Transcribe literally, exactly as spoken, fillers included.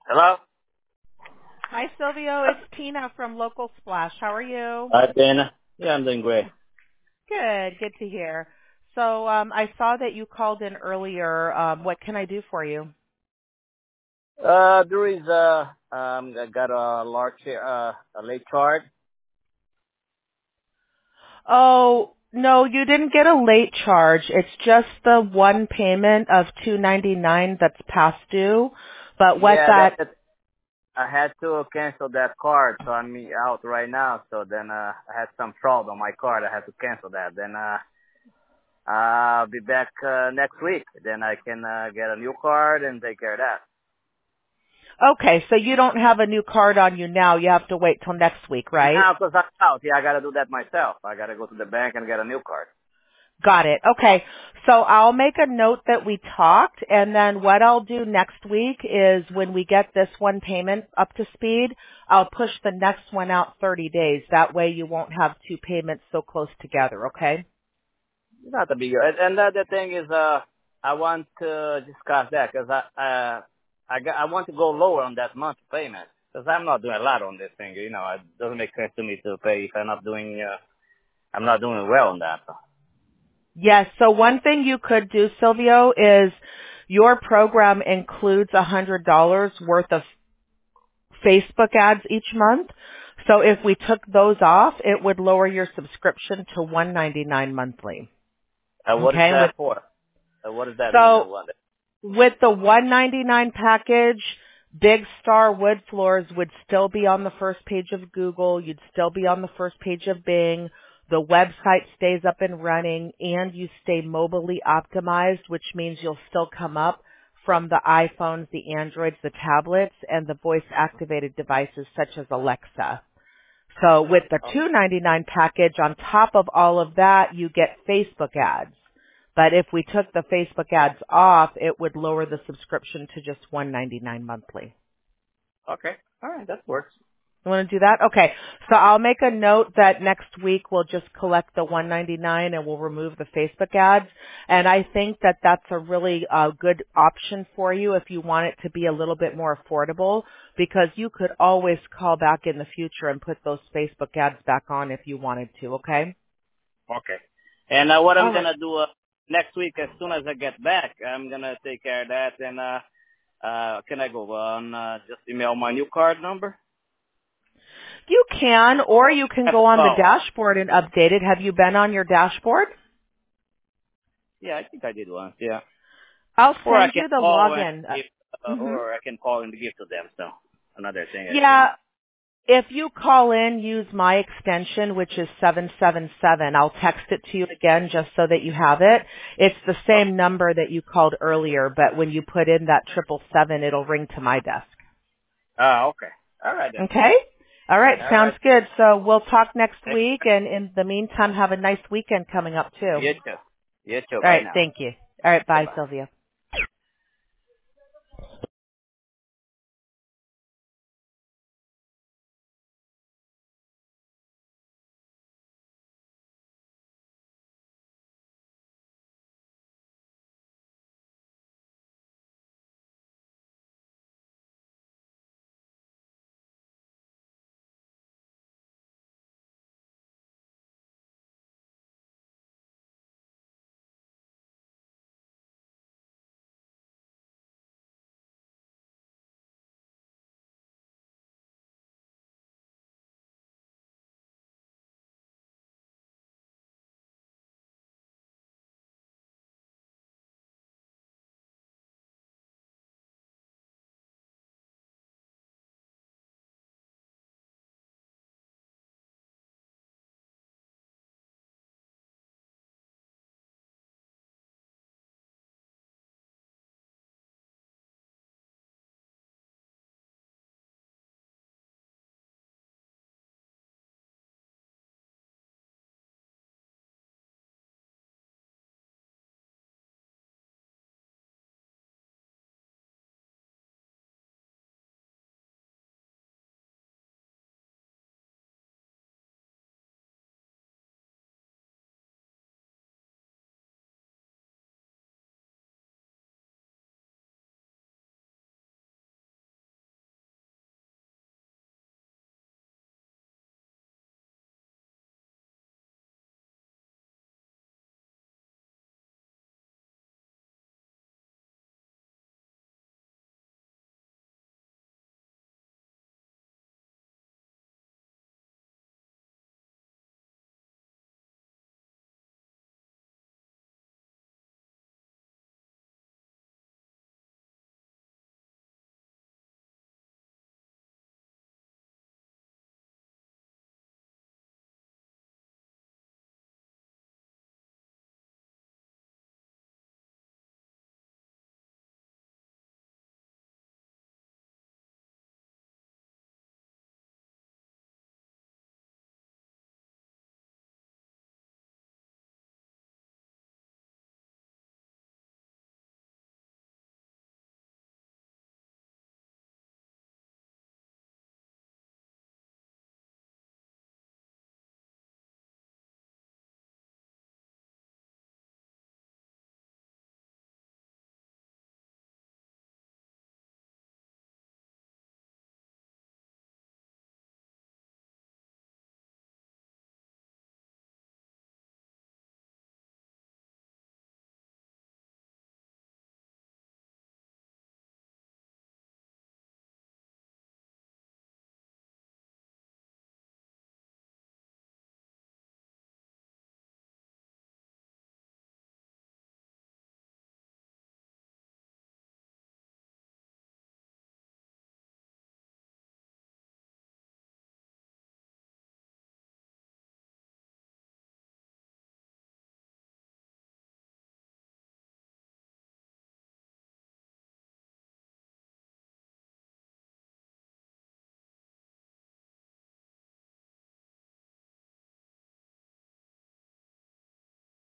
Hello? Hi, Silvio. It's Tina from Local Splash. How are you? Hi, Dana. Yeah, I'm doing great. Good. Good to hear. So um, I saw that you called in earlier. Um, what can I do for you? Uh, there is, uh, um, I got a large, uh, a late charge. Oh, no, you didn't get a late charge. It's just the one payment of two ninety-nine that's past due. But what Yeah, that that, I had to cancel that card, so I'm out right now. So then, uh, I had some fraud on my card. I had to cancel that. Then, uh, I'll be back, uh, next week. Then I can, uh, get a new card and take care of that. Okay, so you don't have a new card on you now. You have to wait till next week, right? Now, cause I'm out. Yeah, I gotta do that myself. I gotta go to the bank and get a new card. Got it. Okay. So I'll make a note that we talked, and then what I'll do next week is when we get this one payment up to speed, I'll push the next one out thirty days. That way you won't have two payments so close together, okay? Not a big deal. And, and the other thing is, uh, I want to discuss that because I, uh, I, got, I want to go lower on that monthly payment because I'm not doing a lot on this thing. You know, it doesn't make sense to me to pay if I'm not doing, uh, I'm not doing well on that. Yes. So one thing you could do, Silvio, is your program includes one hundred dollars worth of Facebook ads each month. So if we took those off, it would lower your subscription to one ninety-nine monthly. Uh, what is Okay? With that for? Uh, what does that mean? Uh, so what? with the one ninety-nine package, Big Star Wood Floors would still be on the first page of Google. You'd still be on the first page of Bing. The website stays up and running, and you stay mobilely optimized, which means you'll still come up from the iPhones, the Androids, the tablets, and the voice-activated devices such as Alexa. So with the Oh, two ninety-nine package, on top of all of that, you get Facebook ads. But if we took the Facebook ads off, it would lower the subscription to just one ninety-nine monthly. okay. All right. That works. You want to do that? Okay. So I'll make a note that next week we'll just collect the one ninety-nine and we'll remove the Facebook ads. And I think that that's a really uh, good option for you if you want it to be a little bit more affordable, because you could always call back in the future and put those Facebook ads back on if you wanted to. Okay. Okay. And uh, what I'm All right. gonna do uh, next week, as soon as I get back, I'm gonna take care of that. And uh, uh, can I go on? Uh, just email my new card number. You can, or you can Have to go on the call. dashboard and update it. Have you been on your dashboard? Yeah, I think I did once. Yeah. I'll Or I send can you the call and login. give, uh, Mm-hmm. or I can call and give to them. So another thing I can. Yeah, if you call in, use my extension, which is seven seven seven. I'll text it to you again just so that you have it. It's the Oh, same number that you called earlier, but when you put in that triple seven, it'll ring to my desk. ah, okay. All right then. Okay? All right, All sounds right. good. So we'll talk next Thank week, and in the meantime, have a nice weekend coming up too. you. You too. You too. All Bye right, now. thank you. All right, Bye bye, bye. Sylvia.